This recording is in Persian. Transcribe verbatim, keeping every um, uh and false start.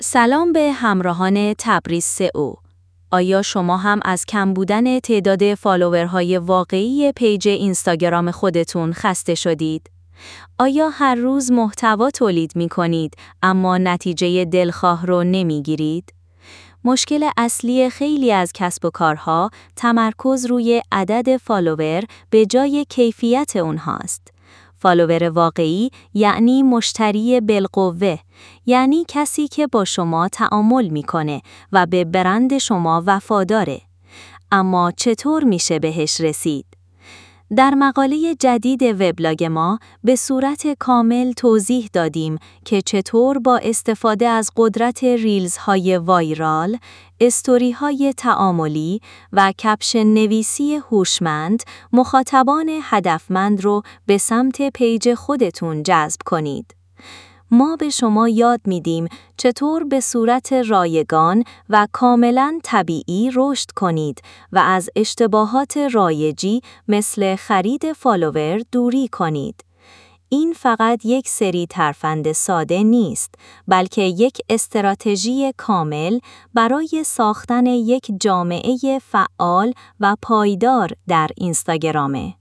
سلام به همراهان تبریز سئو. آیا شما هم از کم بودن تعداد فالوورهای واقعی پیج اینستاگرام خودتون خسته شدید؟ آیا هر روز محتوا تولید می کنید اما نتیجه دلخواه رو نمی گیرید؟ مشکل اصلی خیلی از کسب و کارها تمرکز روی عدد فالوور به جای کیفیت اونهاست. فالوور واقعی یعنی مشتری بالقوه، یعنی کسی که با شما تعامل میکنه و به برند شما وفاداره. اما چطور میشه بهش رسید؟ در مقاله جدید وبلاگ ما به صورت کامل توضیح دادیم که چطور با استفاده از قدرت ریلزهای وایرال، استوریهای تعاملی و کپشن نویسی هوشمند مخاطبان هدفمند رو به سمت پیج خودتون جذب کنید. ما به شما یاد میدیم چطور به صورت رایگان و کاملاً طبیعی رشد کنید و از اشتباهات رایجی مثل خرید فالوور دوری کنید. این فقط یک سری ترفند ساده نیست، بلکه یک استراتژی کامل برای ساختن یک جامعه فعال و پایدار در اینستاگرامه.